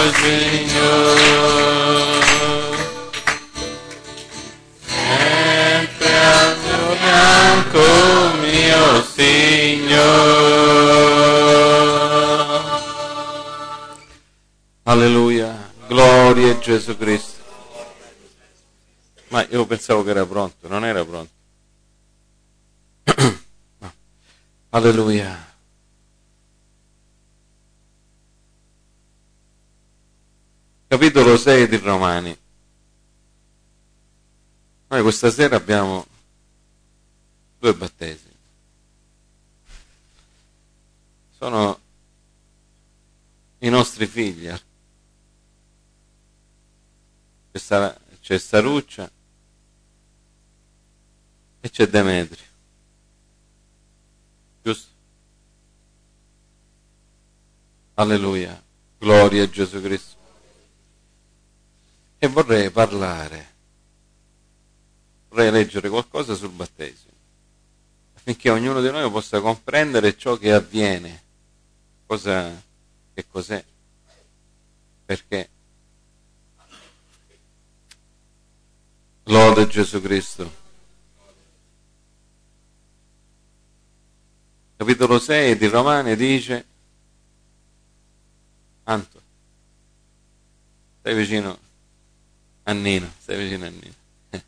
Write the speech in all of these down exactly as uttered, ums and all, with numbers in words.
Signore, sempre al tuo fianco, mio Signore. Alleluia, gloria a Gesù Cristo. Ma io pensavo che era pronto, non era pronto. No. Alleluia. Capitolo sei di Romani. Noi questa sera abbiamo due battesimi. Sono i nostri figli. C'è, c'è Saruccia e c'è Demetrio. Giusto? Alleluia. Gloria a Gesù Cristo. E vorrei parlare, vorrei leggere qualcosa sul battesimo, affinché ognuno di noi possa comprendere ciò che avviene, cosa, che cos'è, perché. Lode Gesù Cristo. Capitolo sei di Romani dice, Anto, stai vicino a Nino, stai vicino a Nino.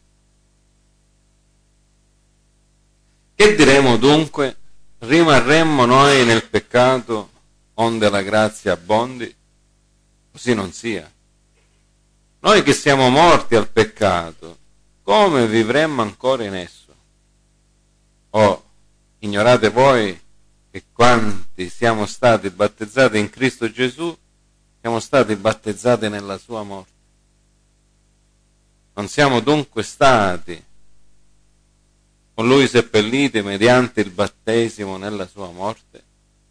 Che diremo dunque? Rimarremmo noi nel peccato onde la grazia abbondi? Così non sia. Noi che siamo morti al peccato, come vivremmo ancora in esso? Oh, ignorate voi che quanti siamo stati battezzati in Cristo Gesù, siamo stati battezzati nella sua morte. Non siamo dunque stati con lui seppelliti mediante il battesimo nella sua morte,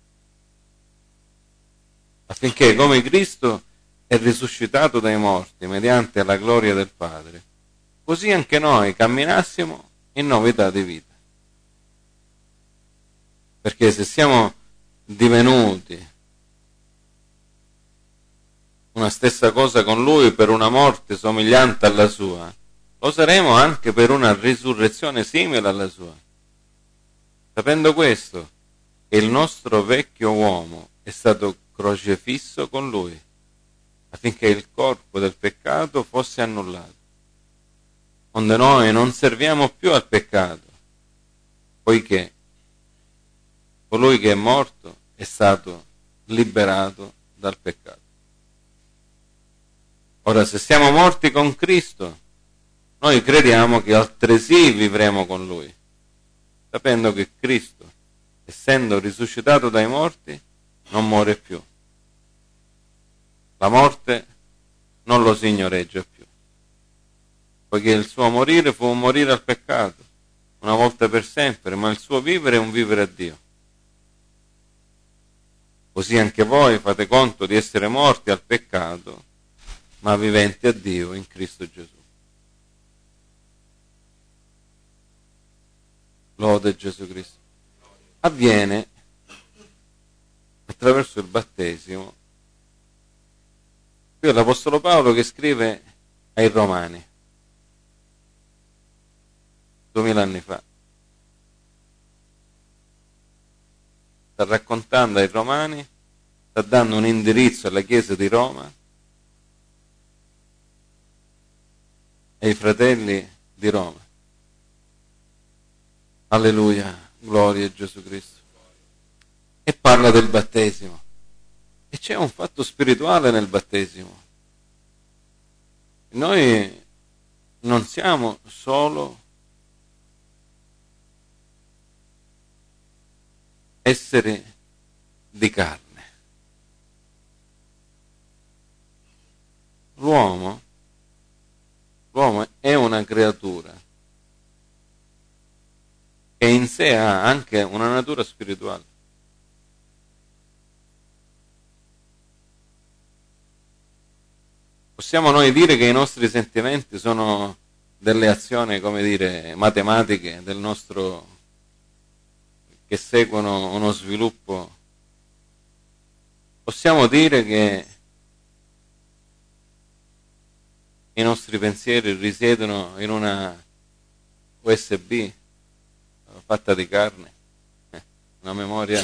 affinché come Cristo è risuscitato dai morti mediante la gloria del Padre, così anche noi camminassimo in novità di vita. Perché se siamo divenuti una stessa cosa con lui per una morte somigliante alla sua, lo saremo anche per una risurrezione simile alla sua. Sapendo questo, che il nostro vecchio uomo è stato crocefisso con lui, affinché il corpo del peccato fosse annullato, onde noi non serviamo più al peccato, poiché colui che è morto è stato liberato dal peccato. Ora, se siamo morti con Cristo, noi crediamo che altresì vivremo con Lui, sapendo che Cristo, essendo risuscitato dai morti, non muore più. La morte non lo signoreggia più, poiché il suo morire fu un morire al peccato, una volta per sempre, ma il suo vivere è un vivere a Dio. Così anche voi fate conto di essere morti al peccato, ma viventi a Dio in Cristo Gesù. Lode Gesù Cristo. Avviene attraverso il battesimo. Qui è l'Apostolo Paolo che scrive ai Romani, duemila anni fa. Sta raccontando ai Romani, sta dando un indirizzo alla Chiesa di Roma, ai fratelli di Roma. Alleluia, gloria a Gesù Cristo. E parla del battesimo. E c'è un fatto spirituale nel battesimo. Noi non siamo solo esseri di carne. L'uomo L'uomo è una creatura che in sé ha anche una natura spirituale. Possiamo noi dire che i nostri sentimenti sono delle azioni, come dire, matematiche del nostro, che seguono uno sviluppo. Possiamo dire che i nostri pensieri risiedono in una U S B fatta di carne, eh, una memoria.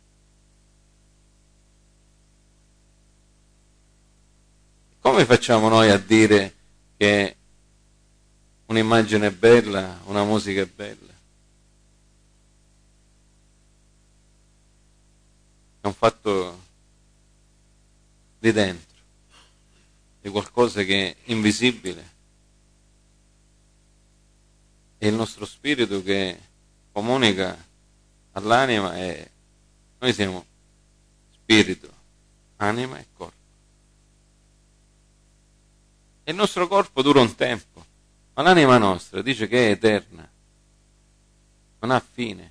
Come facciamo noi a dire che un'immagine è bella, una musica è bella? È un fatto di dentro, di qualcosa che è invisibile. È il nostro spirito che comunica all'anima e noi siamo spirito, anima e corpo. E il nostro corpo dura un tempo, ma l'anima nostra dice che è eterna, non ha fine.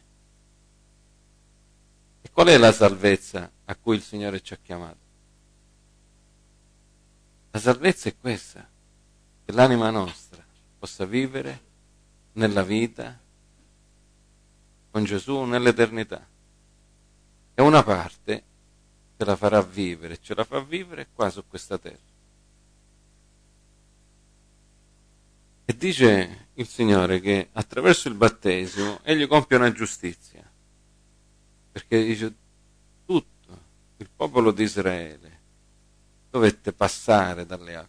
E qual è la salvezza a cui il Signore ci ha chiamato? La salvezza è questa, che l'anima nostra possa vivere nella vita con Gesù nell'eternità. E una parte ce la farà vivere, ce la fa vivere qua su questa terra. E dice il Signore che attraverso il battesimo egli compie una giustizia, perché dice tutto il popolo di Israele dovette passare dalle acque.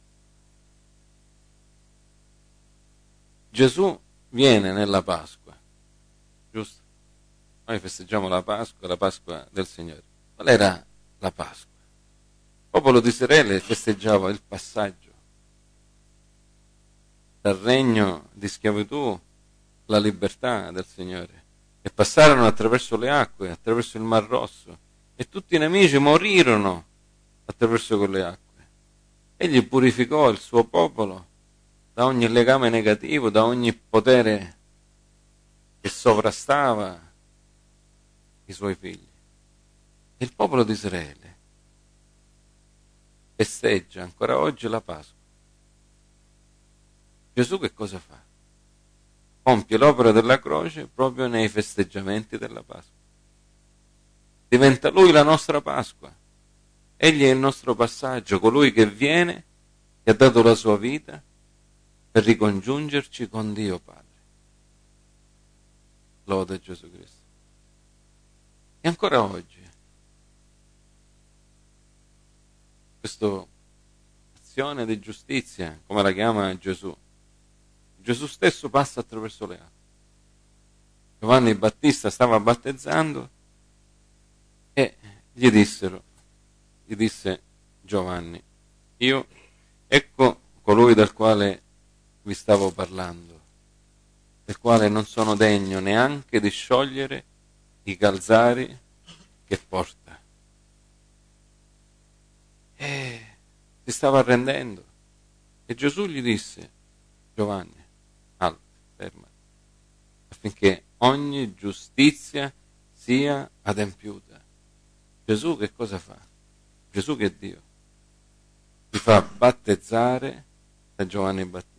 Gesù viene nella Pasqua, giusto? Noi festeggiamo la Pasqua, la Pasqua del Signore. Qual era la Pasqua? Il popolo di Israele festeggiava il passaggio dal regno di schiavitù alla libertà del Signore, e passarono attraverso le acque, attraverso il Mar Rosso, e tutti i nemici morirono attraverso quelle acque. Egli purificò il suo popolo da ogni legame negativo, da ogni potere che sovrastava i suoi figli. E il popolo di Israele festeggia ancora oggi la Pasqua. Gesù che cosa fa? Compie l'opera della croce proprio nei festeggiamenti della Pasqua. Diventa Lui la nostra Pasqua. Egli è il nostro passaggio, colui che viene, che ha dato la sua vita per ricongiungerci con Dio Padre. Lode Gesù Cristo. E ancora oggi, questa azione di giustizia, come la chiama Gesù, Gesù stesso passa attraverso le acque. Giovanni Battista stava battezzando e gli dissero, gli disse Giovanni, io ecco colui del quale vi stavo parlando, del quale non sono degno neanche di sciogliere i calzari che porta. E si stava arrendendo. E Gesù gli disse, Giovanni, alto, fermati, affinché ogni giustizia sia adempiuta. Gesù che cosa fa? Gesù che è Dio ti fa battezzare da Giovanni Battista.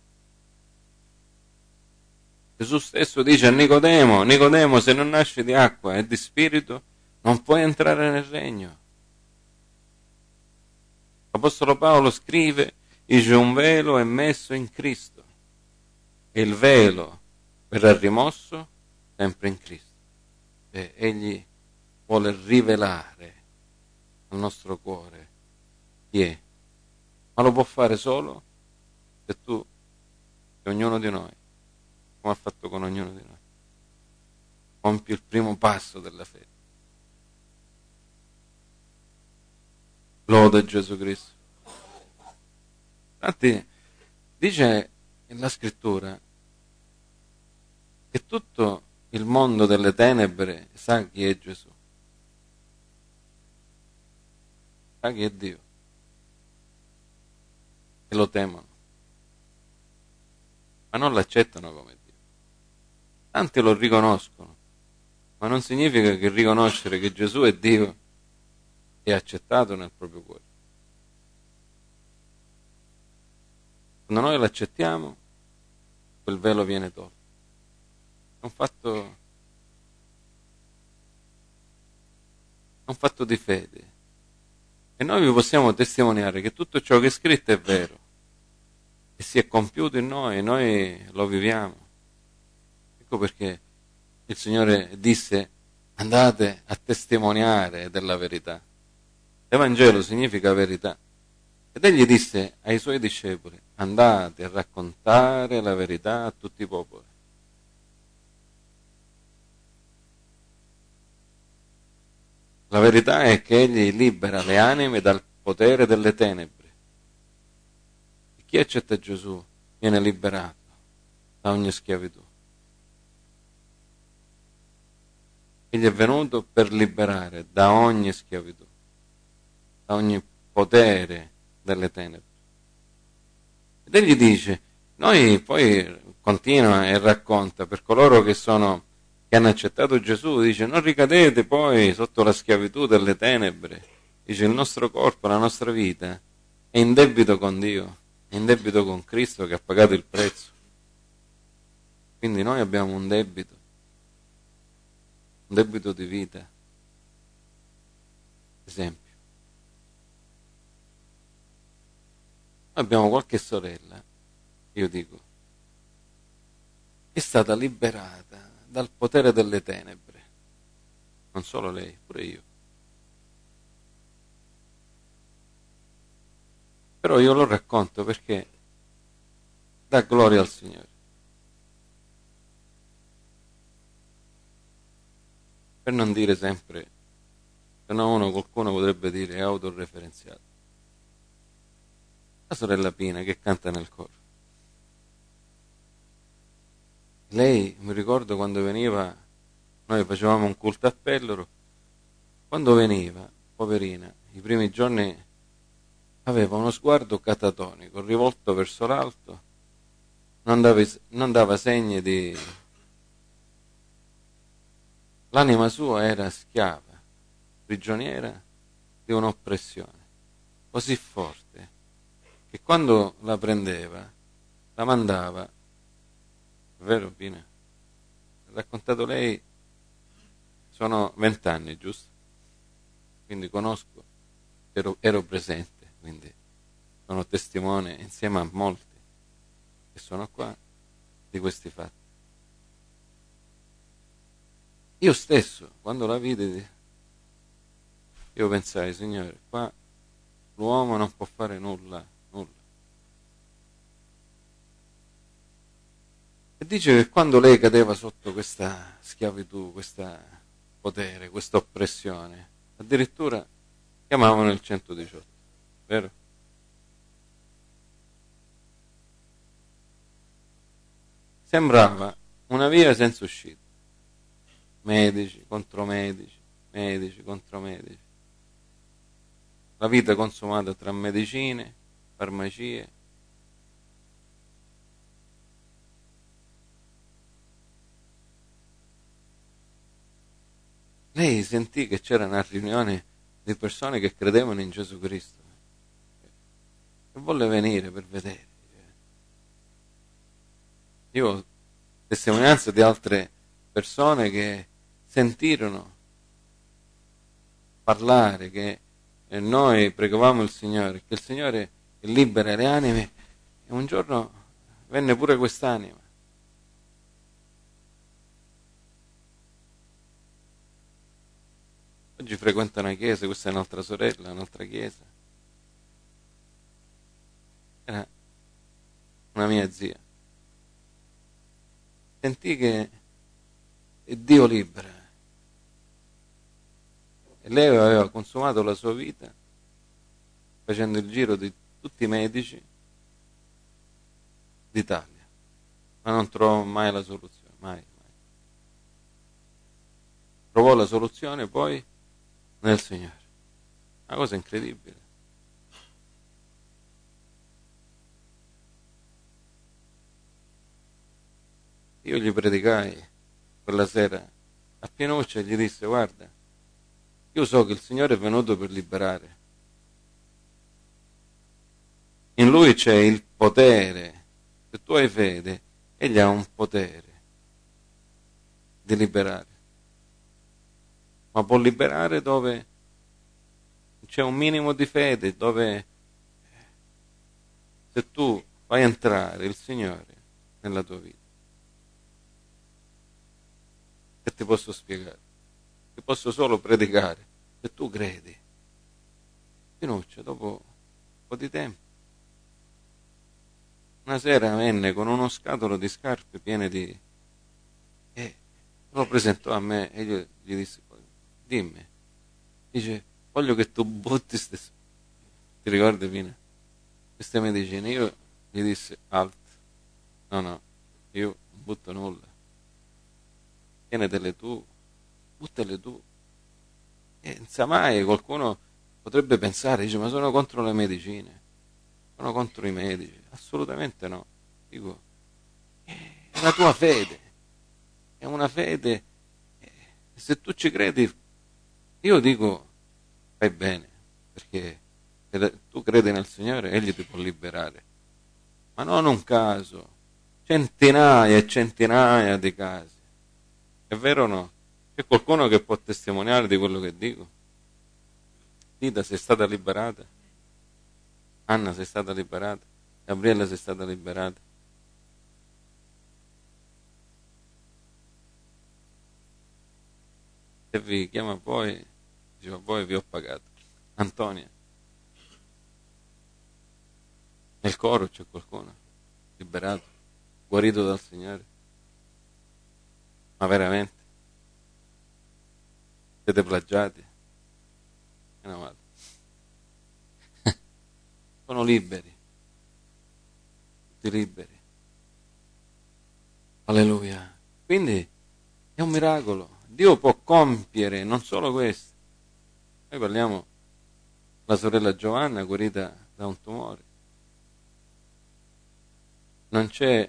Gesù stesso dice a Nicodemo, Nicodemo, se non nasci di acqua e di spirito non puoi entrare nel regno. L'Apostolo Paolo scrive, dice un velo è messo in Cristo e il velo verrà rimosso sempre in Cristo. E egli vuole rivelare al nostro cuore chi è, ma lo può fare solo se tu e ognuno di noi, come ha fatto con ognuno di noi, compi il primo passo della fede. Lode Gesù Cristo. Infatti dice la Scrittura che tutto il mondo delle tenebre sa chi è Gesù, sa chi è Dio, e lo temono, ma non l'accettano come Dio. Tanti lo riconoscono, ma non significa che riconoscere che Gesù è Dio è accettato nel proprio cuore. Quando noi l'accettiamo, quel velo viene tolto. È un fatto, è un fatto di fede. E noi vi possiamo testimoniare che tutto ciò che è scritto è vero. e si è compiuto in noi e noi lo viviamo. Ecco perché il Signore disse: andate a testimoniare della verità. L'Evangelo significa verità. Ed egli disse ai suoi discepoli: andate a raccontare la verità a tutti i popoli. La verità è che egli libera le anime dal potere delle tenebre. E chi accetta Gesù viene liberato da ogni schiavitù. Egli è venuto per liberare da ogni schiavitù, da ogni potere delle tenebre. Ed egli dice, noi poi continua e racconta, per coloro che sono che hanno accettato Gesù, dice, non ricadete poi sotto la schiavitù delle tenebre. Dice, il nostro corpo, la nostra vita è in debito con Dio, è in debito con Cristo che ha pagato il prezzo. Quindi noi abbiamo un debito, un debito di vita. Esempio, abbiamo qualche sorella, io dico, è stata liberata dal potere delle tenebre, non solo lei, pure io. Però io lo racconto perché dà gloria al Signore. Per non dire sempre, se no uno, qualcuno potrebbe dire è autoreferenziato. La sorella Pina che canta nel coro. Lei, mi ricordo quando veniva, noi facevamo un culto a Pelloro, quando veniva, poverina, i primi giorni aveva uno sguardo catatonico, rivolto verso l'alto, non dava, non dava segni di... L'anima sua era schiava, prigioniera di un'oppressione così forte che quando la prendeva, la mandava, è vero Pina? Ha raccontato lei, sono vent'anni, giusto? Quindi conosco, ero, ero presente, quindi sono testimone insieme a molti che sono qua di questi fatti. Io stesso, quando la vidi, io pensai, Signore, qua l'uomo non può fare nulla, nulla. E dice che quando lei cadeva sotto questa schiavitù, questo potere, questa oppressione, addirittura chiamavano il centodiciotto, vero? Sembrava una via senza uscita. Medici contro medici, medici contro medici. La vita consumata tra medicine, farmacie. Lei sentì che c'era una riunione di persone che credevano in Gesù Cristo e volle venire per vedere. Io ho testimonianze di altre persone che sentirono parlare che noi pregavamo il Signore, che il Signore libera le anime, e un giorno venne pure quest'anima. Oggi frequenta una chiesa, questa è un'altra sorella, un'altra chiesa. Era una mia zia. Sentì che Dio libera. E lei aveva consumato la sua vita facendo il giro di tutti i medici d'Italia, ma non trovò mai la soluzione, mai, mai. Trovò la soluzione poi nel Signore. Una cosa incredibile. Io gli predicai quella sera a Pianuccia e gli disse: guarda, io so che il Signore è venuto per liberare. In Lui c'è il potere. Se tu hai fede, Egli ha un potere di liberare. Ma può liberare dove c'è un minimo di fede, dove se tu fai entrare il Signore nella tua vita. E ti posso spiegare, ti posso solo predicare, se tu credi. Pinuccia, dopo un po' di tempo, una sera venne con uno scatolo di scarpe piene di... e lo presentò a me e io gli dissi, dimmi, dice, voglio che tu butti queste, ti ricordi Pina? Queste medicine. Io gli dissi, alt, no no, io non butto nulla, tienetele tu, buttale tu. E non sa mai, qualcuno potrebbe pensare, dice, ma sono contro le medicine, sono contro i medici. Assolutamente no. Dico, è la tua fede, è una fede, e se tu ci credi, io dico, fai bene, perché tu credi nel Signore, Egli ti può liberare. Ma non un caso, centinaia e centinaia di casi. È vero o no? C'è qualcuno che può testimoniare di quello che dico? Tita, sei stata liberata? Anna, sei stata liberata? Gabriella, sei stata liberata? Se vi chiama poi, dice, poi vi ho pagato. Antonia, nel coro c'è qualcuno liberato, guarito dal Signore? Ma veramente? Siete plagiati? Meno male. Sono liberi, tutti liberi. Alleluia. Quindi è un miracolo. Dio può compiere non solo questo. Noi parliamo della sorella Giovanna guarita da un tumore. Non c'è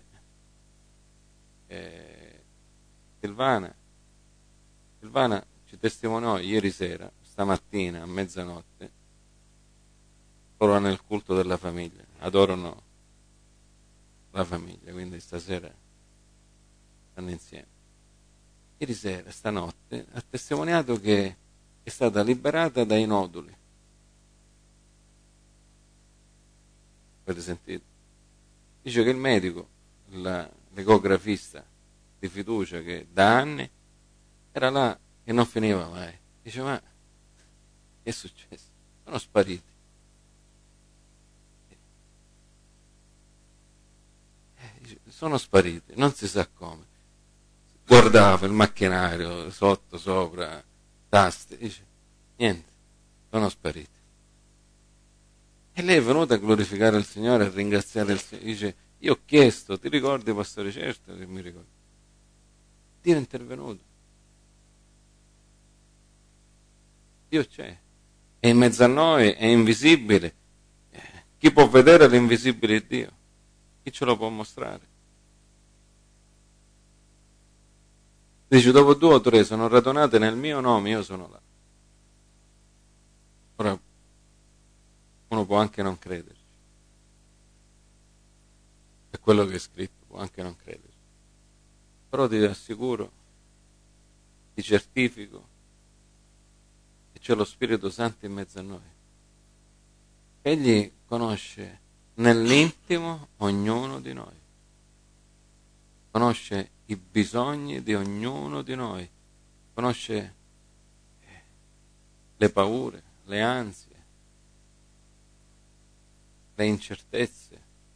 eh, Silvana. Silvana ci testimoniò ieri sera, stamattina a mezzanotte, loro nel culto della famiglia, adorano la famiglia, quindi stasera stanno insieme. Ieri sera, stanotte, ha testimoniato che è stata liberata dai noduli. Avete sentito? Dice che il medico, la, l'ecografista di fiducia che da anni era là e non finiva mai. Dice, ma che è successo? Sono spariti. Eh, dice, sono spariti, non si sa come. Guardava il macchinario sotto, sopra, taste, dice, niente, sono spariti. E lei è venuta a glorificare il Signore, a ringraziare il Signore. Dice, io ho chiesto, ti ricordi, pastore? Certo che mi ricordo. Dio è intervenuto. Dio c'è. È in mezzo a noi, è invisibile. Chi può vedere l'invisibile Dio? Chi ce lo può mostrare? Dice, dopo due o tre sono radunate nel mio nome, io sono là. Ora, uno può anche non crederci. È quello che è scritto, può anche non crederci. Però ti assicuro, ti certifico, che c'è lo Spirito Santo in mezzo a noi. Egli conosce nell'intimo ognuno di noi. Conosce i bisogni di ognuno di noi. Conosce le paure, le ansie, le incertezze.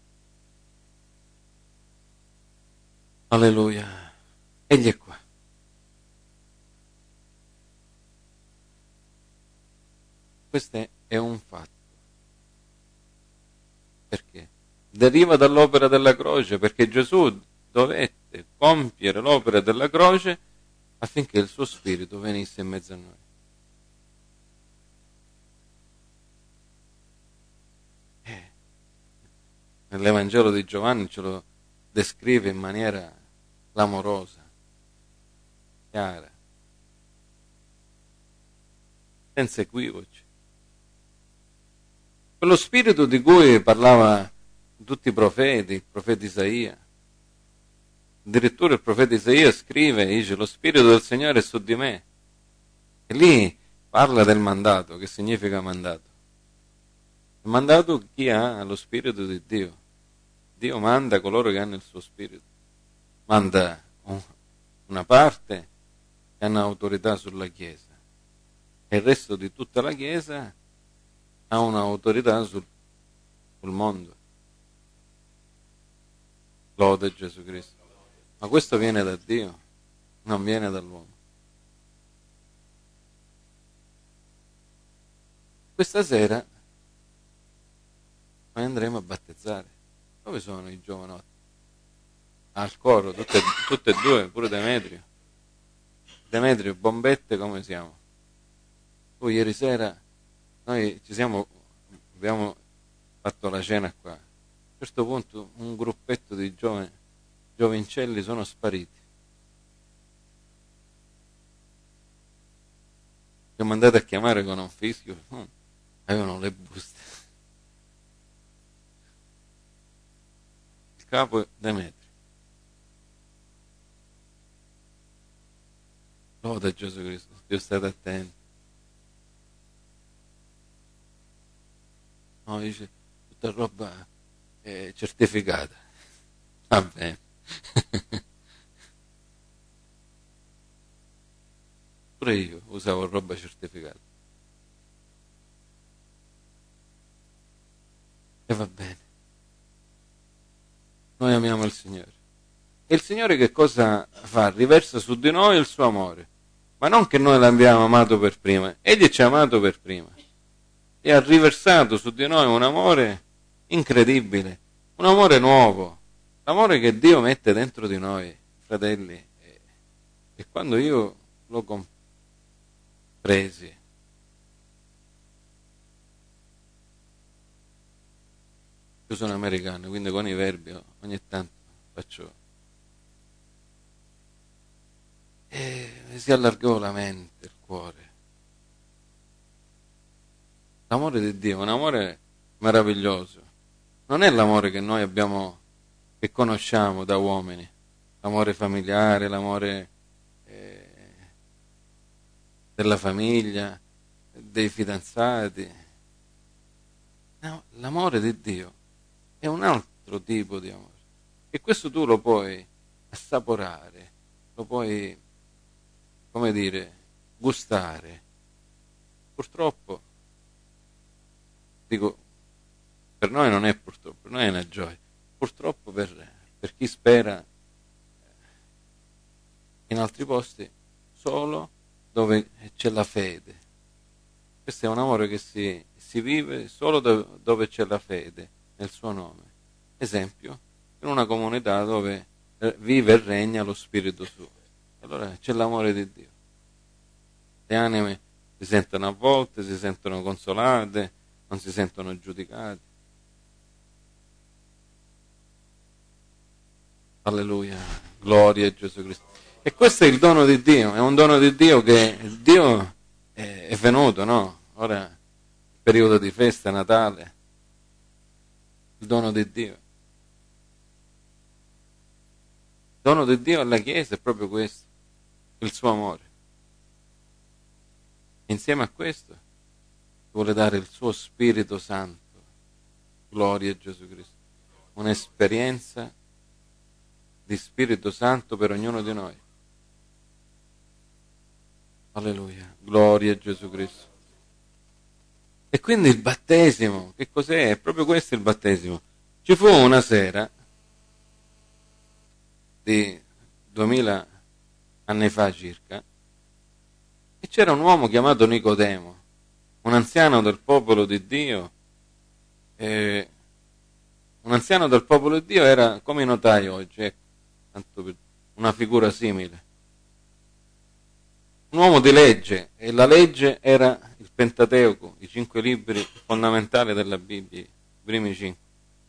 Alleluia. Egli è qua. Questo è un fatto. Perché? Deriva dall'opera della croce, perché Gesù dovette compiere l'opera della croce affinché il suo spirito venisse in mezzo a noi. Eh, nell'Evangelo di Giovanni ce lo descrive in maniera clamorosa, chiara, senza equivoci. Quello spirito di cui parlava tutti i profeti, il profeta Isaia. Addirittura il profeta Isaia scrive, dice, lo spirito del Signore è su di me. E lì parla del mandato, che significa mandato. Il mandato chi ha lo spirito di Dio. Dio manda coloro che hanno il suo spirito, manda una parte che hanno autorità sulla Chiesa e il resto di tutta la Chiesa ha un'autorità sul, sul mondo. Lode Gesù Cristo. Ma questo viene da Dio, non viene dall'uomo. Questa sera noi andremo a battezzare. Dove sono i giovanotti? Al coro, tutte, tutte e due, pure Demetrio. Demetrio, bombette, come siamo? Poi ieri sera noi ci siamo, abbiamo fatto la cena qua. A un certo punto un gruppetto di giovani, giovincelli sono spariti. Siamo andati a chiamare con un fischio, hm, avevano le buste. Il capo è Demetrio. Lode Gesù Cristo, Dio, state attenti. No, dice, tutta roba eh, certificata. Va bene. Pure io usavo roba certificata. E va bene. Noi amiamo il Signore. E il Signore che cosa fa? Riversa su di noi il suo amore. Ma non che noi l'abbiamo amato per prima. Egli ci ha amato per prima. E ha riversato su di noi un amore incredibile. Un amore nuovo. L'amore che Dio mette dentro di noi, fratelli. E, e quando io l'ho compresi, io sono americano, quindi con i verbi ogni tanto faccio, e mi si allargò la mente, il cuore. L'amore di Dio è un amore meraviglioso. Non è l'amore che noi abbiamo, che conosciamo da uomini, l'amore familiare, l'amore eh, della famiglia, dei fidanzati. No, l'amore di Dio è un altro tipo di amore. E questo tu lo puoi assaporare, lo puoi, come dire, gustare. Purtroppo, dico, per noi non è purtroppo, per noi è una gioia. Purtroppo per, per chi spera in altri posti solo dove c'è la fede. Questo è un amore che si, si vive solo dove, dove c'è la fede nel suo nome. Esempio, in una comunità dove vive e regna lo Spirito suo. Allora c'è l'amore di Dio. Le anime si sentono avvolte, si sentono consolate, non si sentono giudicate. Alleluia, gloria a Gesù Cristo. E questo è il dono di Dio, è un dono di Dio che Dio è, è venuto, no? Ora, il periodo di festa, Natale, il dono di Dio. Il dono di Dio alla Chiesa è proprio questo, il suo amore. Insieme a questo vuole dare il suo Spirito Santo, gloria a Gesù Cristo, un'esperienza di Spirito Santo per ognuno di noi. Alleluia, gloria a Gesù Cristo. E quindi il battesimo, che cos'è? È proprio questo il battesimo. Ci fu una sera di duemila anni fa circa, e c'era un uomo chiamato Nicodemo, un anziano del popolo di Dio. E un anziano del popolo di Dio era come i notai oggi, ecco, tanto per una figura simile. Un uomo di legge, e la legge era il Pentateuco, i cinque libri fondamentali della Bibbia, i primi cinque.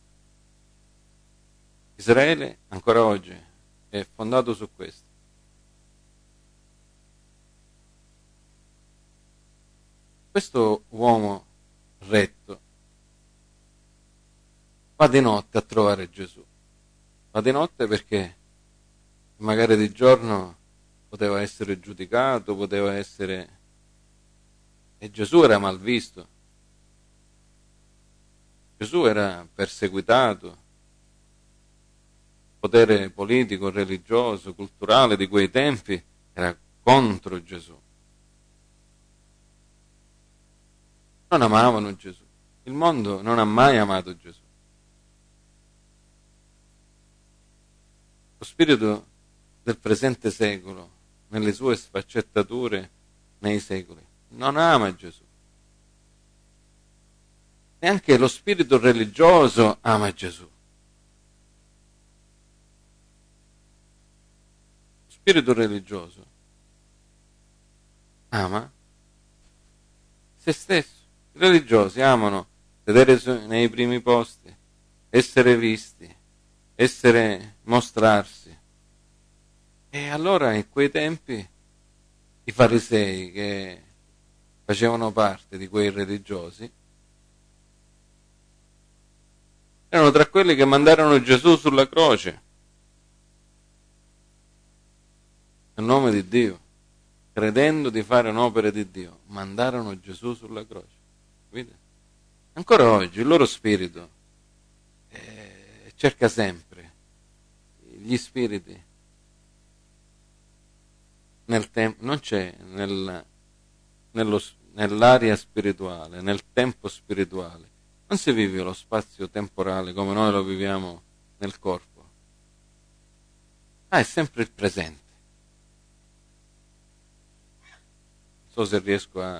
Israele ancora oggi è fondato su questo. Questo uomo retto va di notte a trovare Gesù. Va di notte perché magari di giorno poteva essere giudicato, poteva essere... E Gesù era malvisto. Gesù era perseguitato. potere politico, religioso, culturale di quei tempi era contro Gesù. Non amavano Gesù. Il mondo non ha mai amato Gesù. Lo spirito del presente secolo, nelle sue sfaccettature nei secoli, non ama Gesù. Neanche lo spirito religioso ama Gesù. Lo spirito religioso ama se stesso. I religiosi amano sedere nei primi posti, essere visti, essere mostrarsi. E allora in quei tempi i farisei, che facevano parte di quei religiosi, erano tra quelli che mandarono Gesù sulla croce nel nome di Dio, credendo di fare un'opera di Dio. Mandarono Gesù sulla croce. Vedete? Ancora oggi il loro spirito eh, cerca sempre gli spiriti nel tempo, non c'è nel, nello, nell'area spirituale, nel tempo spirituale. Non si vive lo spazio temporale come noi lo viviamo nel corpo. Ah, è sempre il presente. Non so se riesco a...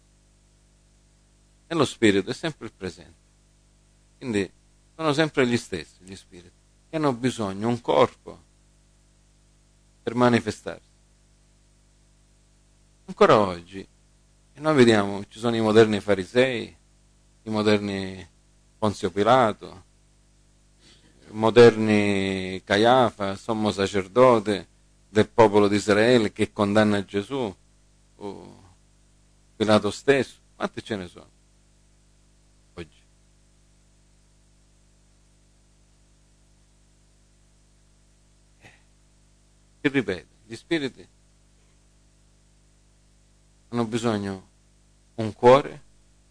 Nello spirito è sempre il presente. Quindi sono sempre gli stessi, gli spiriti, che hanno bisogno di un corpo per manifestarsi. Ancora oggi, e noi vediamo, ci sono i moderni farisei, i moderni Ponzio Pilato, i moderni Caiafa, sommo sacerdote del popolo di Israele che condanna Gesù, o Pilato stesso. Quanti ce ne sono oggi? Eh, si ripete, gli spiriti hanno bisogno un cuore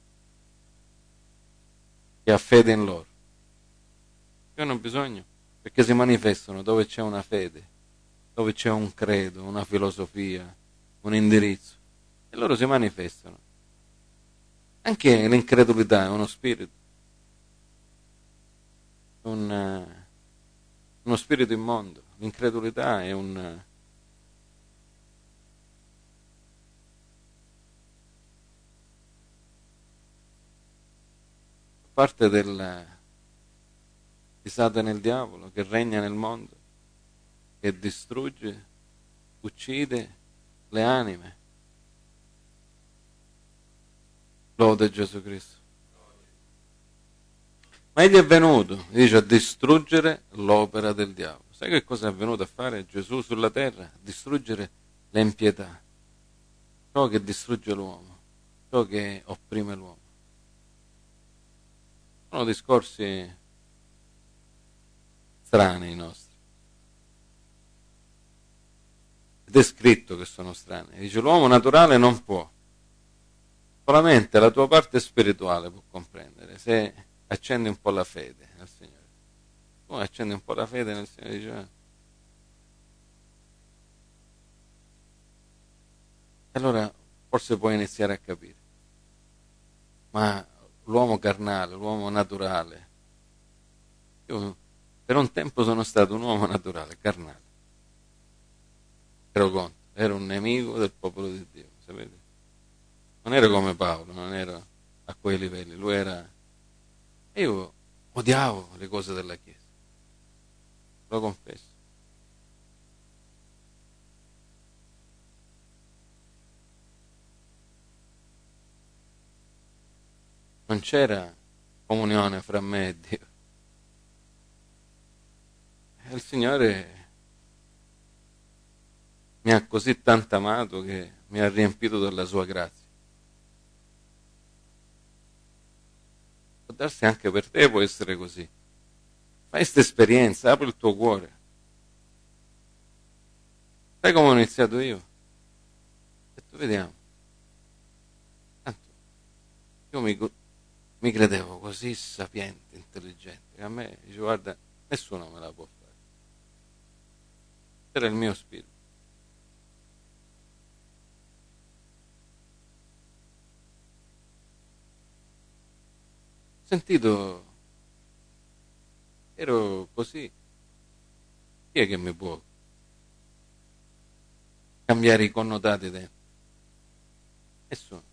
che ha fede in loro. Che hanno bisogno perché si manifestano dove c'è una fede, dove c'è un credo, una filosofia, un indirizzo, e loro si manifestano. Anche l'incredulità è uno spirito, un, uno spirito immondo. L'incredulità è un parte del, di Satana e il diavolo che regna nel mondo, che distrugge, uccide le anime. Lode Gesù Cristo. Ma egli è venuto, dice, a distruggere l'opera del diavolo. Sai che cosa è venuto a fare Gesù sulla terra? A distruggere l'impietà, ciò che distrugge l'uomo, ciò che opprime l'uomo. Sono discorsi strani i nostri. Ed è scritto che sono strani. Dice, l'uomo naturale non può. Solamente la tua parte spirituale può comprendere, se accendi un po' la fede nel Signore. Tu accendi un po' la fede nel Signore, dice, eh. E allora forse puoi iniziare a capire. Ma l'uomo carnale, l'uomo naturale, io per un tempo sono stato un uomo naturale, carnale. Ero contro, ero un nemico del popolo di Dio, sapete? Non ero come Paolo, non ero a quei livelli, lui era... E io odiavo le cose della Chiesa, lo confesso. Non c'era comunione fra me e Dio. E il Signore mi ha così tanto amato che mi ha riempito della sua grazia. Può darsi anche per te, può essere così. Fai questa esperienza, apri il tuo cuore. Sai come ho iniziato io? Ho detto, vediamo. Tanto, io mi, mi credevo così sapiente, intelligente, che a me, dice, guarda, nessuno me la può fare. Era il mio spirito. Ho sentito, ero così. Chi è che mi può cambiare i connotati dentro? Nessuno.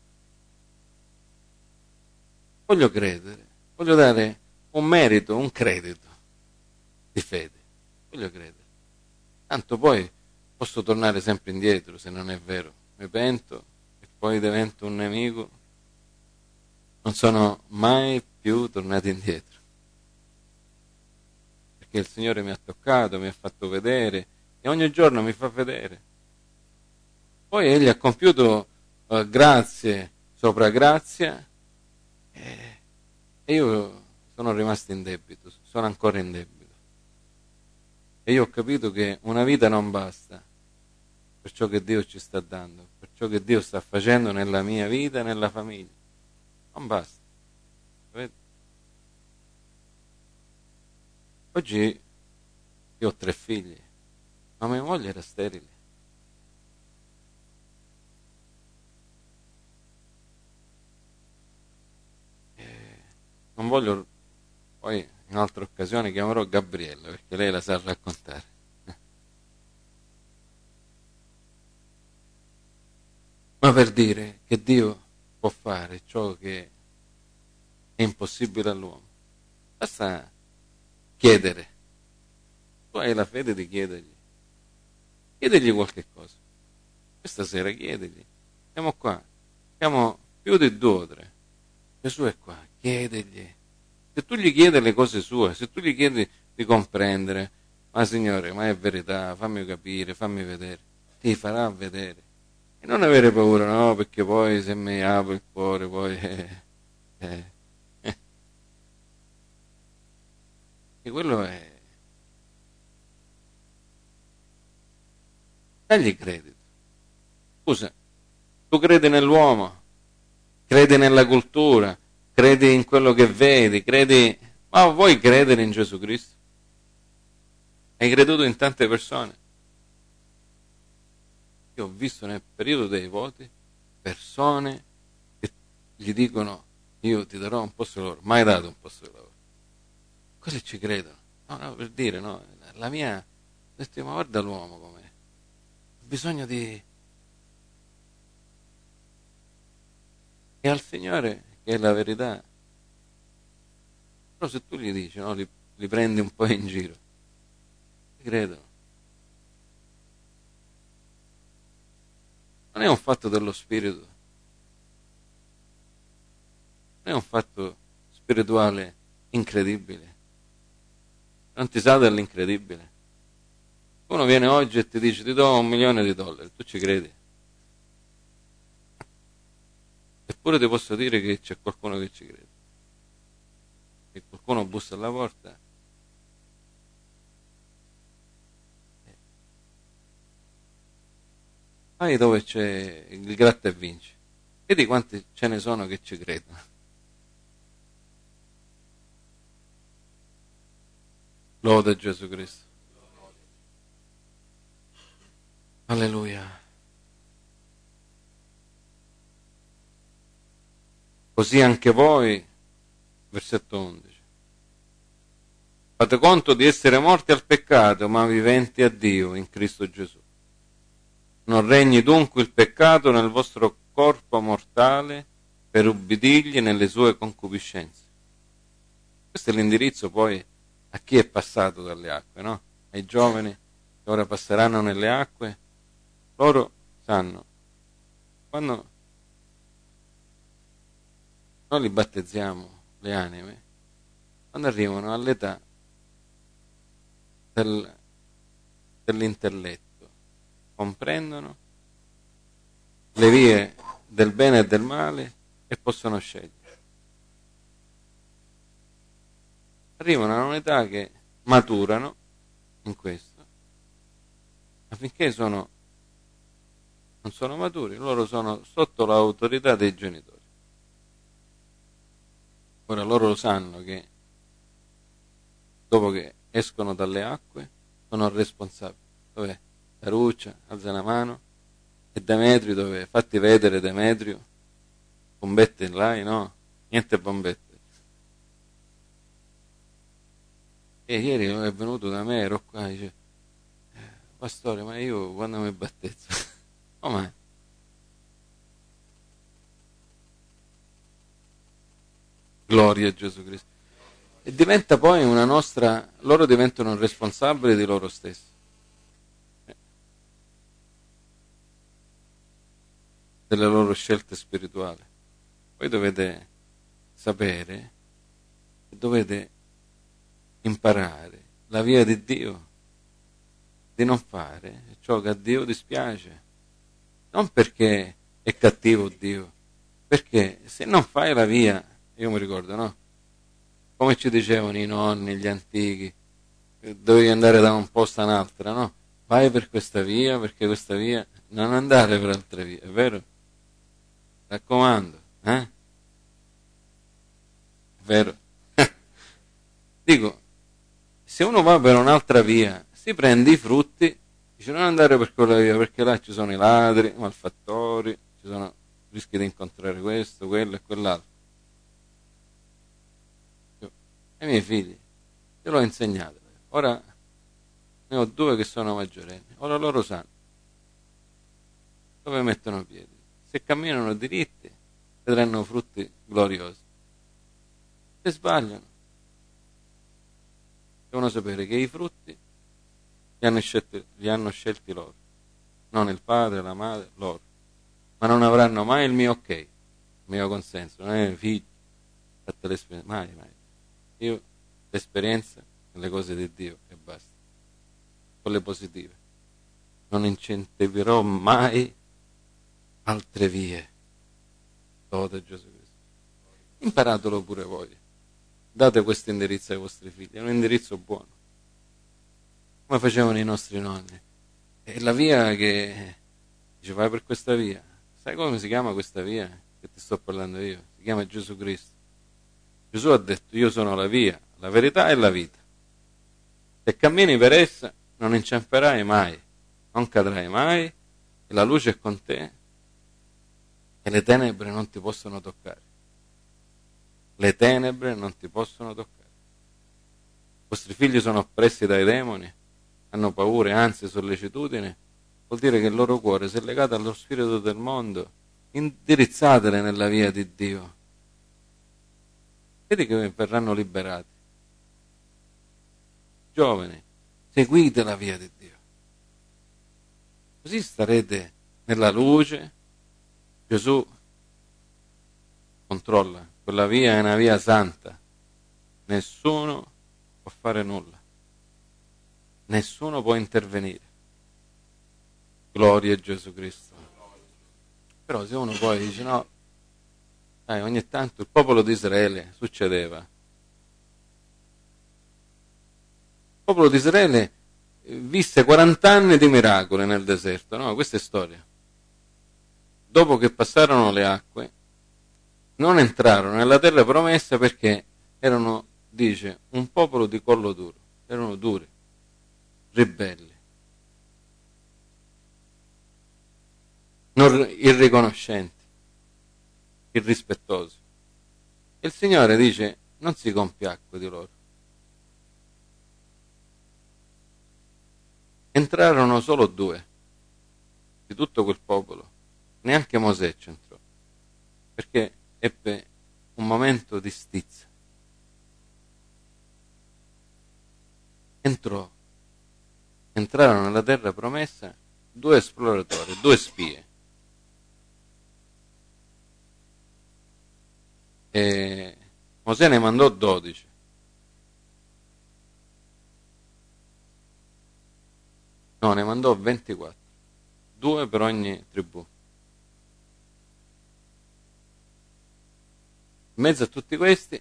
Voglio credere, voglio dare un merito, un credito di fede. Voglio credere. Tanto poi posso tornare sempre indietro se non è vero. Mi pento e poi divento un nemico. Non sono mai più tornato indietro. Perché il Signore mi ha toccato, mi ha fatto vedere e ogni giorno mi fa vedere. Poi Egli ha compiuto uh, grazie sopra grazia e, e io sono rimasto in debito, sono ancora in debito. E io ho capito che una vita non basta per ciò che Dio ci sta dando, per ciò che Dio sta facendo nella mia vita e nella famiglia. Non basta. Vedete? Oggi io ho tre figli, ma mia moglie era sterile. E non voglio, poi in altre occasioni chiamerò Gabriella perché lei la sa raccontare. Ma per dire che Dio può fare ciò che è impossibile all'uomo. Basta chiedere. Tu hai la fede di chiedergli. Chiedegli qualche cosa. Questa sera chiedegli. Siamo qua. Siamo più di due o tre. Gesù è qua. Chiedegli. Se tu gli chiedi le cose sue, se tu gli chiedi di comprendere, ma Signore, ma è verità, fammi capire, fammi vedere, ti farà vedere. E non avere paura, no, perché poi se mi apro il cuore, poi... Eh, eh, eh. E quello è... Dagli credito. Scusa, tu credi nell'uomo, credi nella cultura, credi in quello che vedi, credi... Ma vuoi credere in Gesù Cristo? Hai creduto in tante persone? Io ho visto nel periodo dei voti persone che gli dicono io ti darò un posto di lavoro, mai dato un posto di lavoro. Così ci credono. No, no, per dire, no, la mia... Ho detto, ma guarda l'uomo com'è. Ha bisogno di... E al Signore, che è la verità. Però se tu gli dici, no, li, li prendi un po' in giro, ti credono. Non è un fatto dello spirito, non è un fatto spirituale incredibile. Non ti sa dell'incredibile. Uno viene oggi e ti dice ti do un milione di dollari, tu ci credi? Eppure ti posso dire che c'è qualcuno che ci crede. Che qualcuno bussa alla porta. Vai dove c'è il gratta e vinci. Vedi quanti ce ne sono che ci credono. Lode Gesù Cristo. Alleluia. Così anche voi, versetto undici. Fate conto di essere morti al peccato, ma viventi a Dio in Cristo Gesù. Non regni dunque il peccato nel vostro corpo mortale per ubbidirgli nelle sue concupiscenze. Questo è l'indirizzo poi a chi è passato dalle acque, no? Ai giovani che ora passeranno nelle acque. Loro sanno, quando noi li battezziamo, le anime, quando arrivano all'età del, dell'intelletto, comprendono le vie del bene e del male e possono scegliere. Arrivano a un'età che maturano in questo, affinché sono, non sono maturi, loro sono sotto l'autorità dei genitori. Ora loro sanno che dopo che escono dalle acque sono responsabili, Dov'è? Caruccia, alza la mano. E Demetrio dov'è? Fatti vedere Demetrio. Bombette là, no? Niente bombette. E ieri è venuto da me, ero qua, dice, pastore, ma io quando mi battezzo? Come? Gloria a Gesù Cristo. E diventa poi una nostra, loro diventano responsabili di loro stessi. Delle loro scelte spirituali. Voi dovete sapere e dovete imparare la via di Dio, di non fare ciò che a Dio dispiace. Non perché è cattivo Dio, perché se non fai la via, io mi ricordo, no? Come ci dicevano i nonni, gli antichi, dovevi andare da un posto a un'altra, no? Vai per questa via, perché questa via, non andare per altre vie, è vero? Raccomando, eh? È vero? Dico, se uno va per un'altra via, si prende i frutti, dice non andare per quella via, perché là ci sono i ladri, i malfattori, ci sono rischi di incontrare questo, quello e quell'altro. Io, ai miei figli, io l'ho insegnato. Ora ne ho due che sono maggiorenni, ora loro sanno dove mettono piedi. Se camminano diritti, vedranno frutti gloriosi. Se sbagliano, devono sapere che i frutti li hanno scelti, li hanno scelti loro, non il padre, la madre, loro. Ma non avranno mai il mio ok, il mio consenso, non è figli, fatta l'esperienza, mai, mai. Io l'esperienza e le cose di Dio e basta, quelle positive. Non incentiverò mai altre vie. Lode Gesù Cristo. Imparatelo pure voi. Date questo indirizzo ai vostri figli, è un indirizzo buono. Come facevano i nostri nonni. È la via che dice vai per questa via. Sai come si chiama questa via che ti sto parlando io? Si chiama Gesù Cristo. Gesù ha detto io sono la via, la verità e la vita. Se cammini per essa non inciamperai mai, non cadrai mai, e la luce è con te e le tenebre non ti possono toccare. Le tenebre non ti possono toccare. I vostri figli sono oppressi dai demoni, hanno paure, ansie, sollecitudine, vuol dire che il loro cuore si è legato allo spirito del mondo. Indirizzatele nella via di Dio. Vedi che verranno liberati. Giovani, seguite la via di Dio. Così starete nella luce. Gesù controlla. Quella via è una via santa. Nessuno può fare nulla. Nessuno può intervenire. Gloria a Gesù Cristo. Però se uno poi dice no, dai, ogni tanto il popolo di Israele succedeva. Il popolo di Israele visse quaranta anni di miracoli nel deserto, no? Questa è storia. Dopo che passarono le acque, non entrarono nella terra promessa perché erano, dice, un popolo di collo duro, erano duri, ribelli, non irriconoscenti, irrispettosi. E il Signore dice, non si compiacque di loro. Entrarono solo due di tutto quel popolo, neanche Mosè c'entrò, perché ebbe un momento di stizza. Entrò, entrarono nella terra promessa due esploratori, due spie. E Mosè ne mandò dodici. No, ne mandò ventiquattro, due per ogni tribù. In mezzo a tutti questi,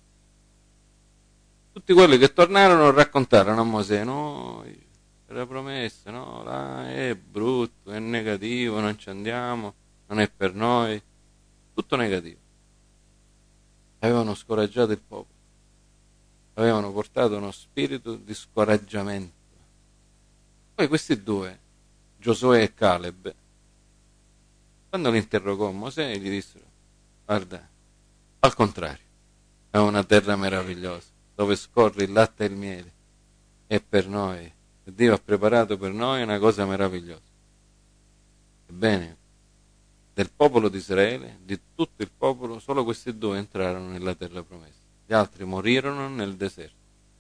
tutti quelli che tornarono raccontarono a Mosè, no, era promessa, no, là è brutto, è negativo, non ci andiamo, non è per noi, tutto negativo. Avevano scoraggiato il popolo, avevano portato uno spirito di scoraggiamento. Poi questi due, Giosuè e Caleb, quando li interrogò Mosè, gli dissero: guarda, al contrario, è una terra meravigliosa, dove scorre il latte e il miele, e per noi, Dio ha preparato per noi una cosa meravigliosa. Ebbene, del popolo di Israele, di tutto il popolo, solo questi due entrarono nella terra promessa. Gli altri morirono nel deserto.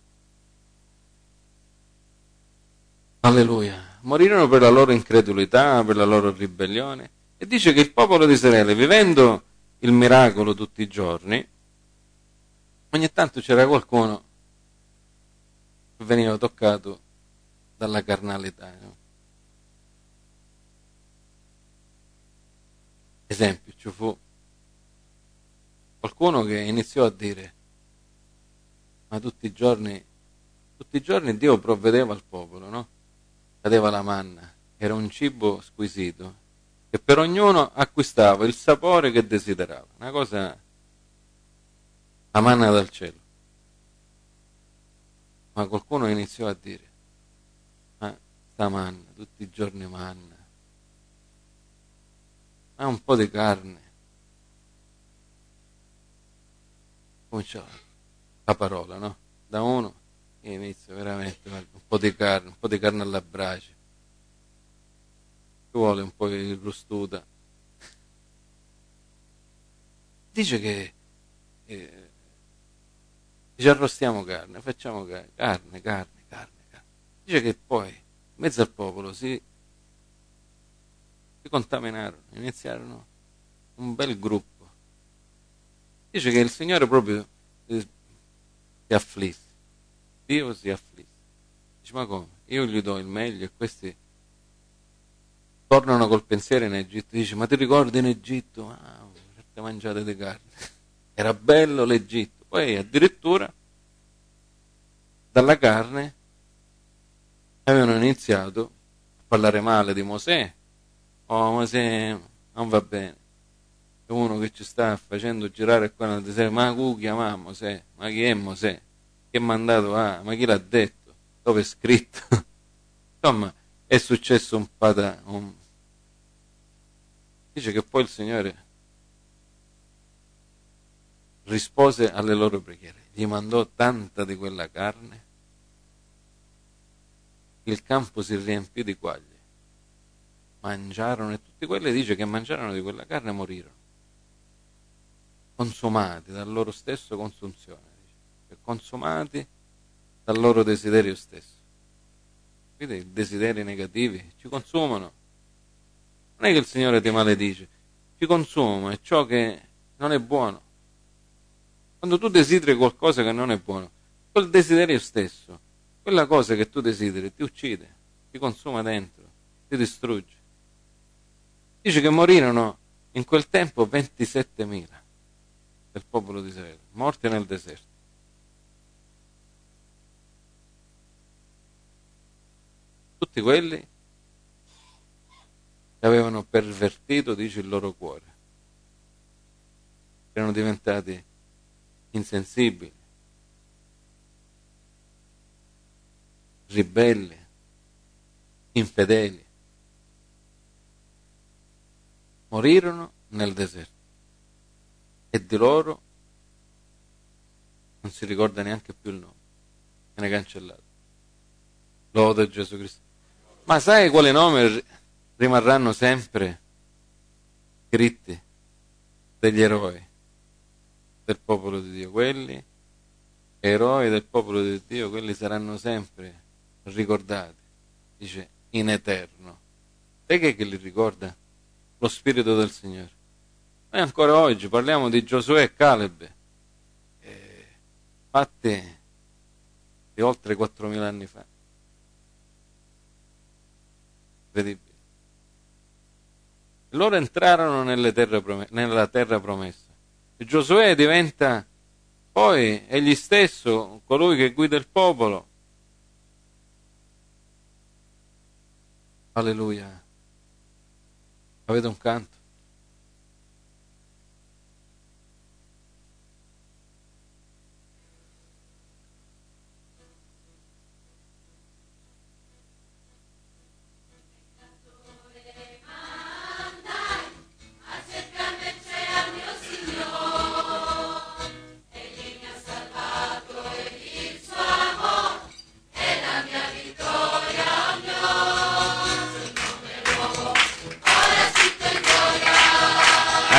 Alleluia. Morirono per la loro incredulità, per la loro ribellione. E dice che il popolo di Israele, vivendo il miracolo tutti i giorni, ogni tanto c'era qualcuno che veniva toccato dalla carnalità. No? Esempio, ci fu qualcuno che iniziò a dire: ma tutti i giorni, tutti i giorni Dio provvedeva al popolo, no? Cadeva la manna, era un cibo squisito, che per ognuno acquistava il sapore che desiderava, una cosa, la manna dal cielo. Ma qualcuno iniziò a dire: ma sta manna, tutti i giorni manna, ma un po' di carne. Cominciò la parola, no? Da uno inizia veramente un po' di carne, un po' di carne alla brace, ci vuole un po' di rustuta. Dice che eh, ci arrostiamo carne, facciamo carne, carne, carne, carne, carne. Dice che poi, in mezzo al popolo, si, si contaminarono, iniziarono un bel gruppo. Dice che il Signore proprio si, si afflisse, Dio si afflisse. Dice: ma come? Io gli do il meglio e questi tornano col pensiero in Egitto. Dice: ma ti ricordi in Egitto? Ah, certe mangiate di carne. Era bello l'Egitto. Poi addirittura dalla carne avevano iniziato a parlare male di Mosè. Oh, Mosè non va bene. È uno che ci sta facendo girare qua nel deserto. Ma chi chiama Mosè? Ma chi è Mosè? Chi è mandato a? Ma chi l'ha detto? Dove è scritto? Insomma, è successo un pata. Un... Dice che poi il Signore rispose alle loro preghiere, gli mandò tanta di quella carne, il campo si riempì di quaglie. Mangiarono e tutti quelli, dice che mangiarono di quella carne e morirono, consumati dal loro stesso consunzione, dice, consumati dal loro desiderio stesso. Quindi i desideri negativi ci consumano. Non è che il Signore ti maledice, ci consuma, è ciò che non è buono. Quando tu desideri qualcosa che non è buono, quel desiderio stesso, quella cosa che tu desideri, ti uccide, ti consuma dentro, ti distrugge. Dice che morirono in quel tempo ventisettemila del popolo di Israele, morti nel deserto. Tutti quelli che avevano pervertito, dice, il loro cuore, erano diventati insensibili, ribelli, infedeli. Morirono nel deserto e di loro non si ricorda neanche più il nome, viene cancellato. Lode Gesù Cristo. Ma sai quale nome rimarranno sempre scritti degli eroi del popolo di Dio? Quelli eroi del popolo di Dio, quelli saranno sempre ricordati, dice, in eterno. Sai che, che li ricorda? Lo Spirito del Signore. Noi ancora oggi parliamo di Giosuè e Caleb, eh, fatti di oltre quattromila anni fa. Incredibile. Loro entrarono nelle terre prom- nella terra promessa. E Giosuè diventa poi egli stesso colui che guida il popolo. Alleluia. Avete un canto?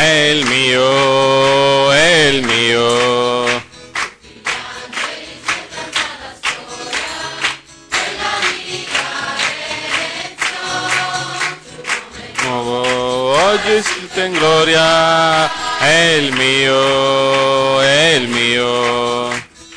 è il mio, è il mio. Nuovo, oggi scritto in gloria, è il mio, è il mio.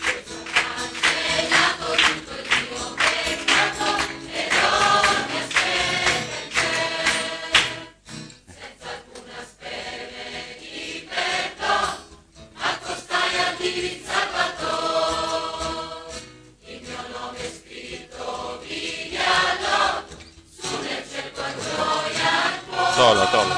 Tola, tola.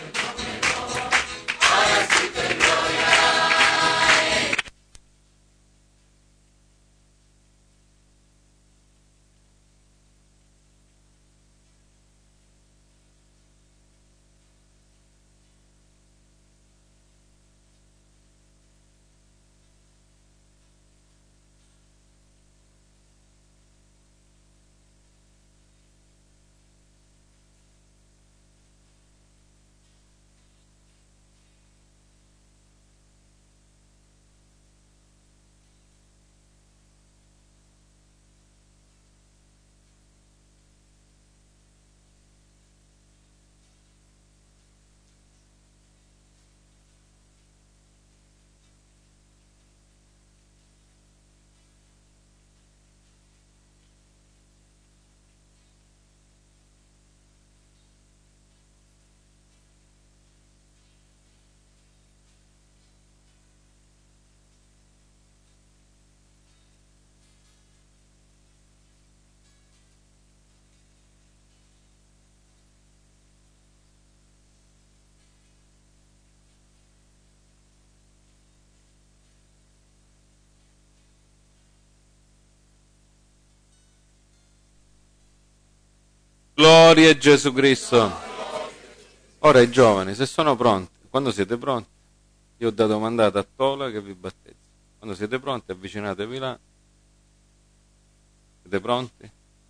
Gloria a Gesù Cristo. Ora i giovani, se sono pronti, quando siete pronti, io ho dato mandato a Tola che vi battezzi. Quando siete pronti, avvicinatevi là. Siete pronti?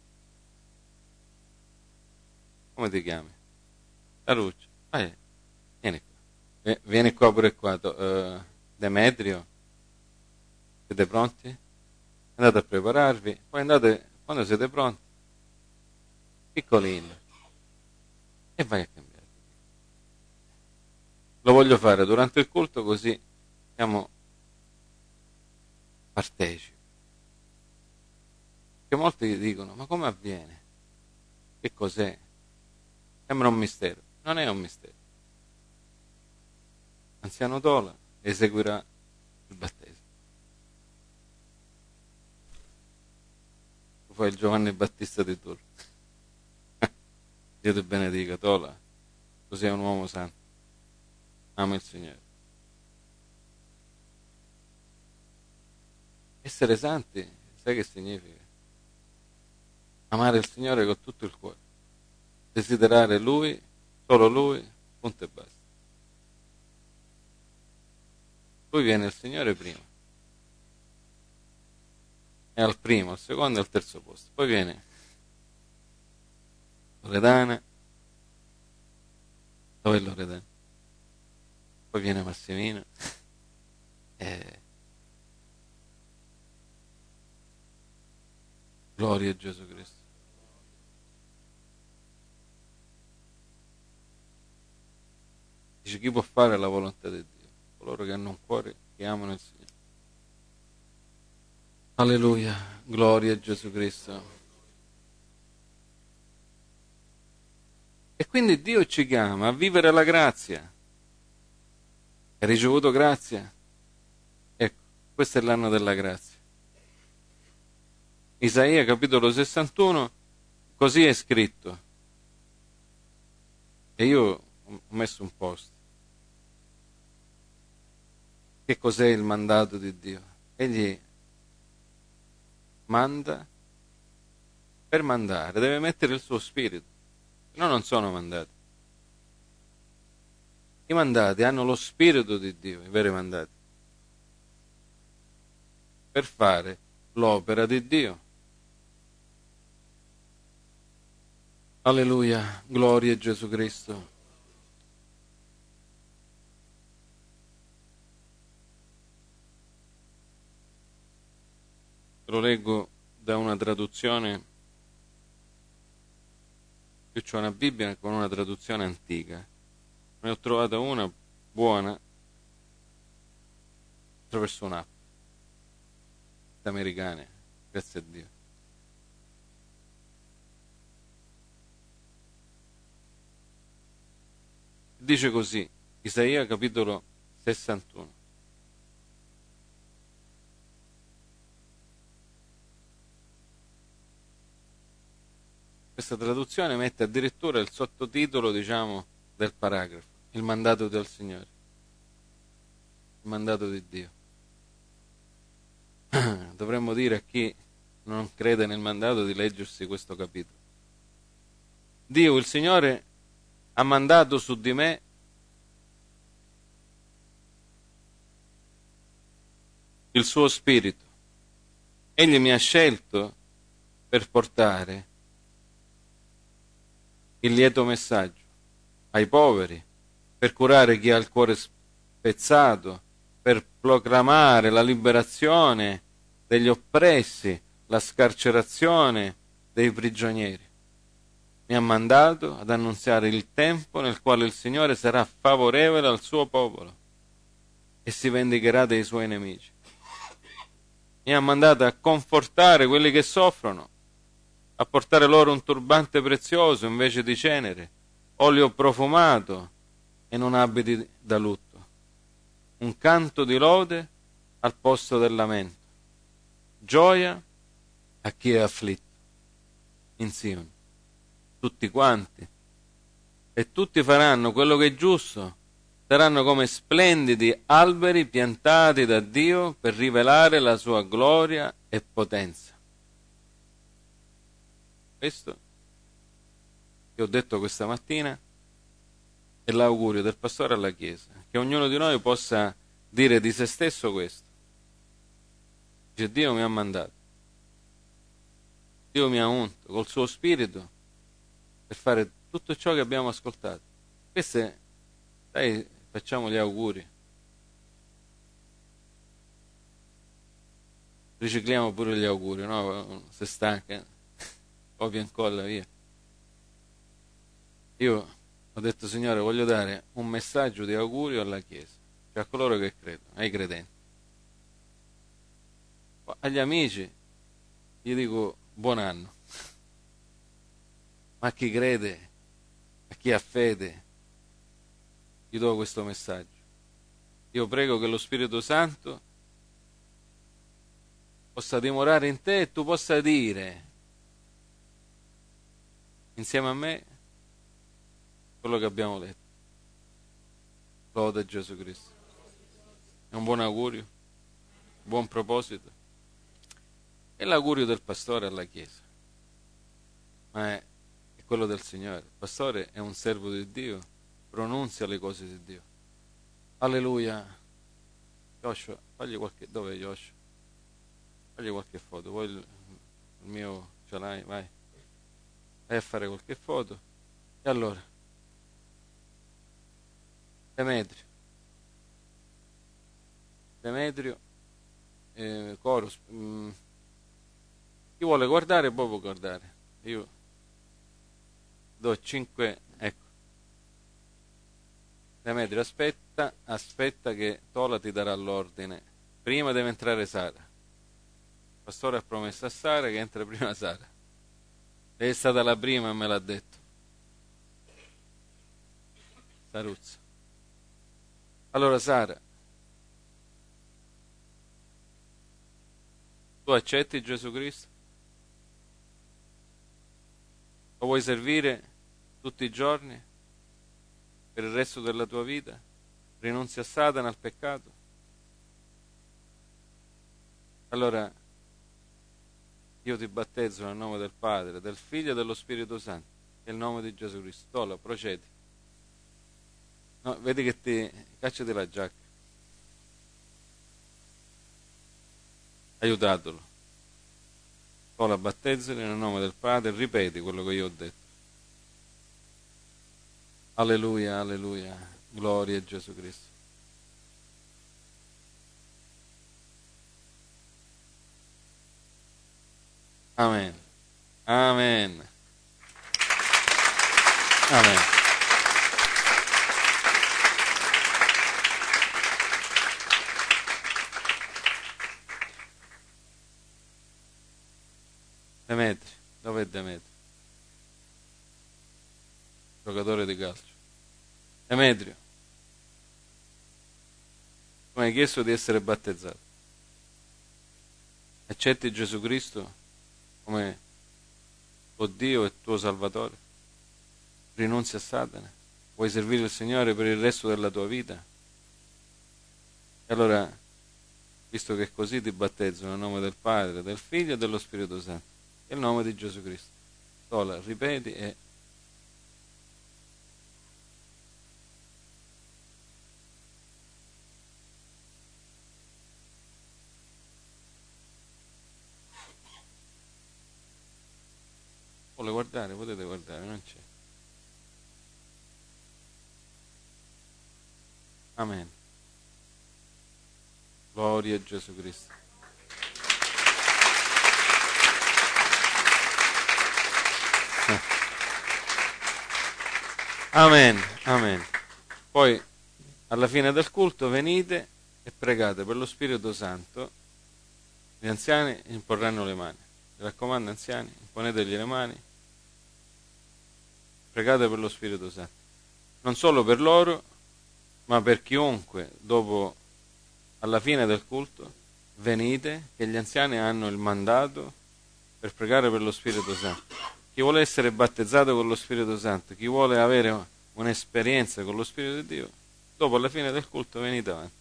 Come ti chiami? Caruccio. Ah, eh. Vieni qua. Vieni qua pure qua. Uh, Demetrio. Siete pronti? Andate a prepararvi. Poi andate, quando siete pronti, piccolino, e vai a cambiare. Lo voglio fare durante il culto, così siamo partecipi. Che molti dicono: ma come avviene? Che cos'è? Sembra un mistero. Non è un mistero. Anziano Tola eseguirà il battesimo. Tu fai il Giovanni Battista di turno. Dio ti benedica, Tola. Tu sei un uomo santo. Ama il Signore. Essere santi, sai che significa? Amare il Signore con tutto il cuore. Desiderare Lui, solo Lui, punto e basta. Poi viene il Signore prima. È al primo, al secondo e al terzo posto. Poi viene Loredana. Dove è Loredana? Poi viene Massimino. E... gloria a Gesù Cristo. Dice: chi può fare la volontà di Dio? Coloro che hanno un cuore che amano il Signore. Alleluia, gloria a Gesù Cristo. E quindi Dio ci chiama a vivere la grazia. Hai ricevuto grazia? Ecco, questo è l'anno della grazia. Isaia capitolo sessantuno, così è scritto. E io ho messo un post. Che cos'è il mandato di Dio? Egli manda per mandare, deve mettere il suo spirito, se no non sono mandati. I mandati hanno lo spirito di Dio, i veri mandati, per fare l'opera di Dio. Alleluia, gloria a Gesù Cristo. lo leggo da una traduzione, io ho una Bibbia con una traduzione antica, ne ho trovata una buona attraverso un'app americane, grazie a Dio. Dice così, Isaia capitolo sessantuno. Questa traduzione mette addirittura il sottotitolo, diciamo, del paragrafo, il mandato del Signore, il mandato di Dio. Dovremmo dire a chi non crede nel mandato di leggersi questo capitolo. Dio, il Signore, ha mandato su di me il suo spirito. Egli mi ha scelto per portare il lieto messaggio ai poveri, per curare chi ha il cuore spezzato, per proclamare la liberazione degli oppressi, la scarcerazione dei prigionieri. Mi ha mandato ad annunziare il tempo nel quale il Signore sarà favorevole al suo popolo e si vendicherà dei suoi nemici. Mi ha mandato a confortare quelli che soffrono, a portare loro un turbante prezioso invece di cenere, olio profumato e non abiti da lutto, un canto di lode al posto del lamento, gioia a chi è afflitto in Sion. Tutti quanti, e tutti faranno quello che è giusto, saranno come splendidi alberi piantati da Dio per rivelare la sua gloria e potenza. Questo che ho detto questa mattina è l'augurio del pastore alla Chiesa, che ognuno di noi possa dire di se stesso questo. Dice: Dio mi ha mandato, Dio mi ha unto col suo spirito per fare tutto ciò che abbiamo ascoltato. Queste, dai, facciamo gli auguri. Ricicliamo pure gli auguri, no? Se stanca, copia e incolla, via. Io ho detto: Signore, voglio dare un messaggio di augurio alla Chiesa, cioè a coloro che credono, ai credenti. Agli amici gli dico buon anno, ma a chi crede, a chi ha fede, gli do questo messaggio. Io prego che lo Spirito Santo possa dimorare in te e tu possa dire insieme a me quello che abbiamo letto. Lode a Gesù Cristo. È un buon augurio, un buon proposito. È l'augurio del pastore alla Chiesa, ma è, è quello del Signore. Il pastore è un servo di Dio, pronunzia le cose di Dio. Alleluia. Joshua, fagli qualche... Dove è Joshua? Fagli qualche foto. Poi il, il mio ce l'hai, vai. Vai a fare qualche foto. E allora, Demetrio. Demetrio, eh, Coros. Mh, chi vuole guardare può guardare. Io do cinque, ecco. Demetrio, aspetta, aspetta che Tola ti darà l'ordine. Prima deve entrare Sara. Il pastore ha promesso a Sara che entra prima Sara. Lei è stata la prima e me l'ha detto. Saruzza. Allora Sara, tu accetti Gesù Cristo? Lo vuoi servire tutti i giorni? Per il resto della tua vita? Rinunzi a Satana, al peccato? Allora io ti battezzo nel nome del Padre, del Figlio e dello Spirito Santo, nel nome di Gesù Cristo. Tola, procedi. No, vedi che ti cacciati la giacca. Aiutatelo. Tola, battezzali nel nome del Padre, ripeti quello che io ho detto. Alleluia, alleluia, gloria a Gesù Cristo. Amen. Amen. Amen. Demetri, dov'è Demetrio? Giocatore di calcio. Demetrio, tu mi hai chiesto di essere battezzato. Accetti Gesù Cristo come tuo Dio e tuo Salvatore? Rinunzi a Satana? Vuoi servire il Signore per il resto della tua vita? E allora, visto che è così, ti battezzo nel nome del Padre, del Figlio e dello Spirito Santo, nel nome di Gesù Cristo. Sola, ripeti e vuole guardare, potete guardare, non c'è. Amen. Gloria a Gesù Cristo. Amen, amen. Poi alla fine del culto venite e pregate per lo Spirito Santo. Gli anziani imporranno le mani. Mi raccomando, anziani, imponetegli le mani. Pregate per lo Spirito Santo. Non solo per loro, ma per chiunque dopo, alla fine del culto, venite, che gli anziani hanno il mandato per pregare per lo Spirito Santo. Chi vuole essere battezzato con lo Spirito Santo, chi vuole avere un'esperienza con lo Spirito di Dio, dopo alla fine del culto venite avanti.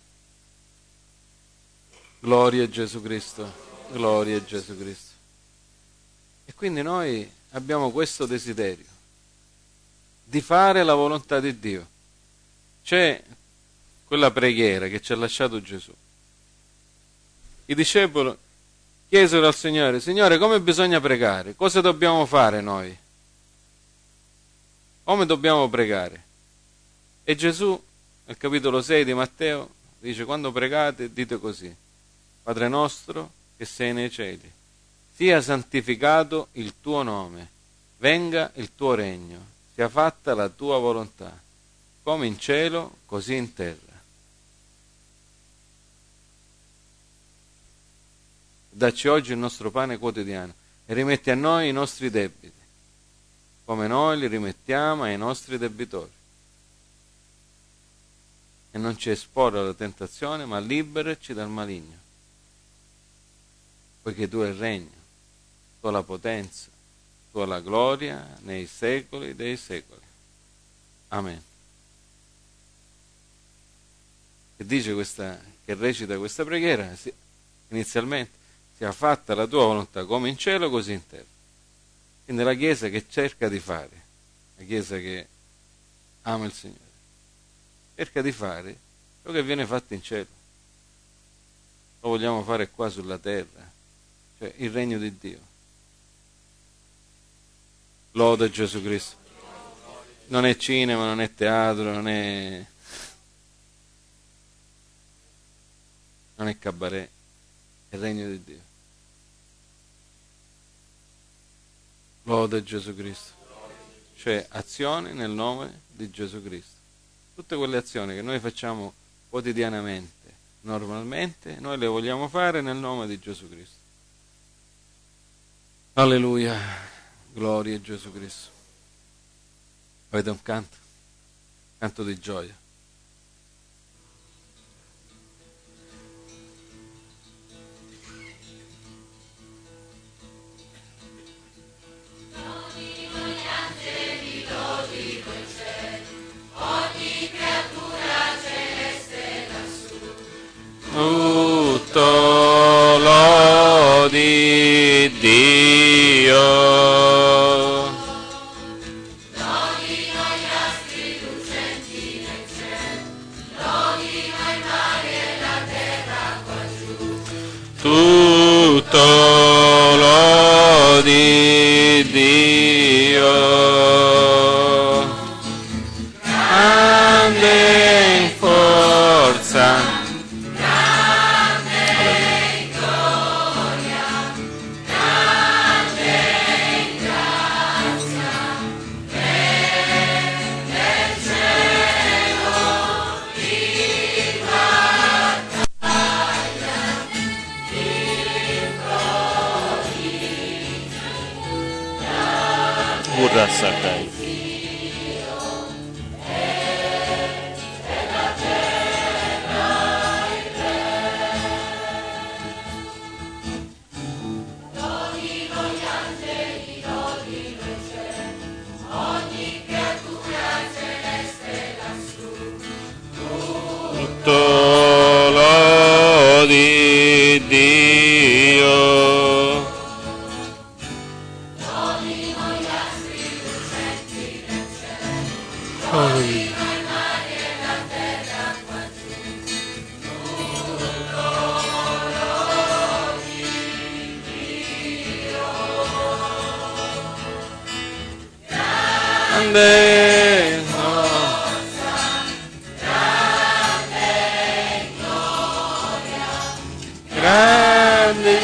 Gloria a Gesù Cristo, gloria a Gesù Cristo. E quindi noi abbiamo questo desiderio di fare la volontà di Dio. C'è quella preghiera che ci ha lasciato Gesù. I discepoli chiesero al Signore: Signore, come bisogna pregare? Cosa dobbiamo fare noi? Come dobbiamo pregare? E Gesù, nel capitolo sei di Matteo, dice: quando pregate dite così: Padre nostro che sei nei cieli, sia santificato il tuo nome, venga il tuo regno, sia fatta la tua volontà, come in cielo, così in terra. Dacci oggi il nostro pane quotidiano e rimetti a noi i nostri debiti, come noi li rimettiamo ai nostri debitori. E non ci esporre alla tentazione, ma liberaci dal maligno. Poiché tu hai il regno, tu hai la potenza, tu hai la gloria nei secoli dei secoli. Amen. Che dice questa, che recita questa preghiera, inizialmente: sia fatta la tua volontà come in cielo così in terra. Quindi la Chiesa che cerca di fare, la Chiesa che ama il Signore, cerca di fare ciò che viene fatto in cielo. Lo vogliamo fare qua sulla terra, cioè il regno di Dio. Lode Gesù Cristo. Non è cinema, non è teatro, non è non è cabaret, è il regno di Dio. Lode Gesù Cristo. Cioè azioni nel nome di Gesù Cristo. Tutte quelle azioni che noi facciamo quotidianamente, normalmente, noi le vogliamo fare nel nome di Gesù Cristo. Alleluia, gloria a Gesù Cristo. Avete un canto? Canto di gioia. Tutto lodi Dio. Lodino gli astri lucenti nel cielo, lodino i mari e la terra qua giù. Tutto lodi Dio. Grande in forza. Grande in gloria, grande Kurra Sakai. Tutto di Dio. Grande, grande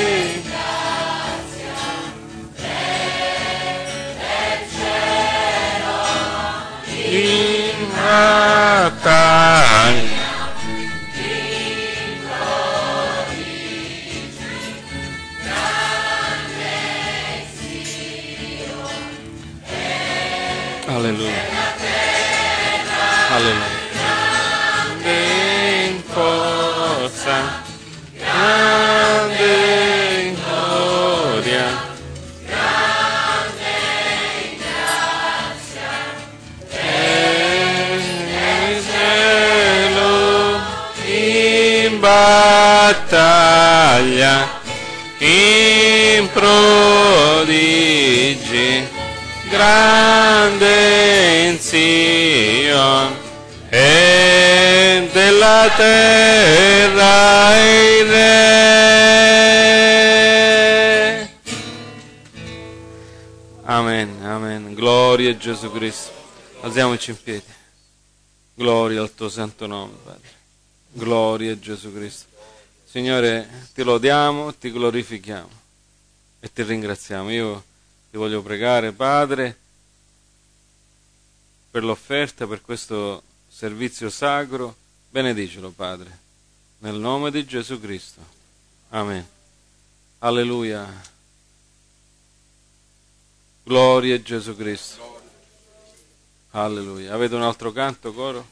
in battaglia, alleluia, alleluia, in forza, grande in gloria, grande in grazia, nel cielo in battaglia, in prodigi, grande in Sion, e della terra il Re. Amen, amen. Gloria a Gesù Cristo. Alziamoci in piedi. Gloria al tuo santo nome, Padre. Gloria a Gesù Cristo. Signore, ti lodiamo, ti glorifichiamo e ti ringraziamo. Io ti voglio pregare, Padre, per l'offerta, per questo servizio sacro. Benedicelo, Padre, nel nome di Gesù Cristo. Amen. Alleluia. Gloria a Gesù Cristo. Alleluia. Avete un altro canto, coro?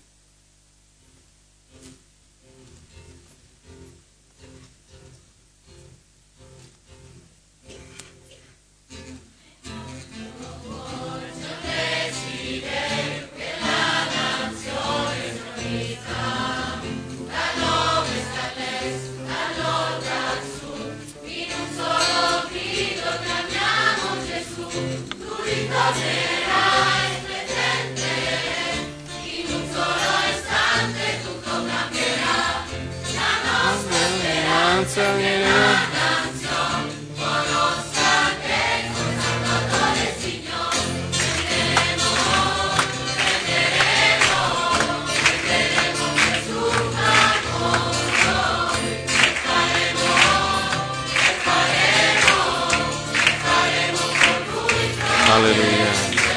Alleluia.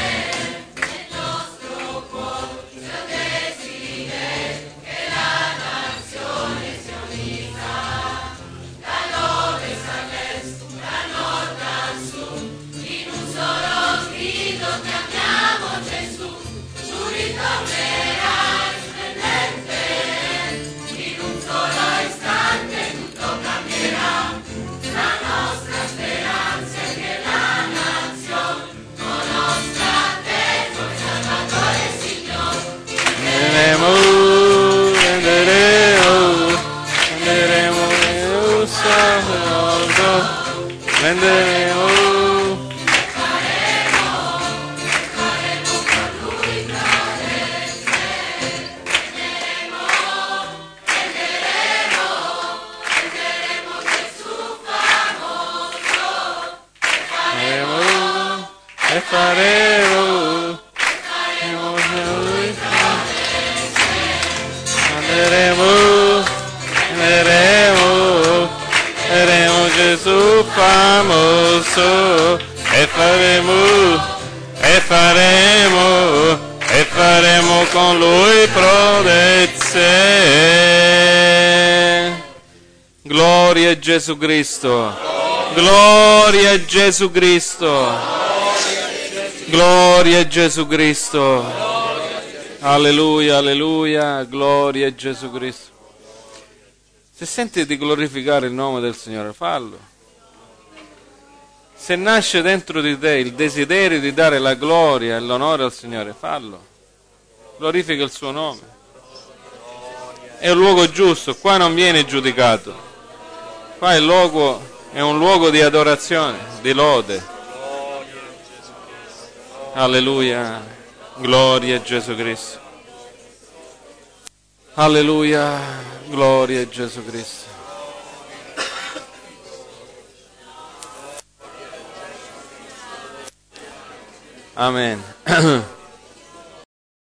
Gesù Cristo, gloria a Gesù Cristo, Gloria a Gesù Cristo. Alleluia, alleluia, gloria a Gesù Cristo. Se senti di glorificare il nome del Signore, fallo. Se nasce dentro di te il desiderio di dare la gloria e l'onore al Signore, fallo. Glorifica il suo nome. È un luogo giusto, qua non viene giudicato. Qua il luogo è un luogo di adorazione, di lode. Alleluia, gloria a Gesù Cristo. Alleluia, gloria a Gesù Cristo. Amen.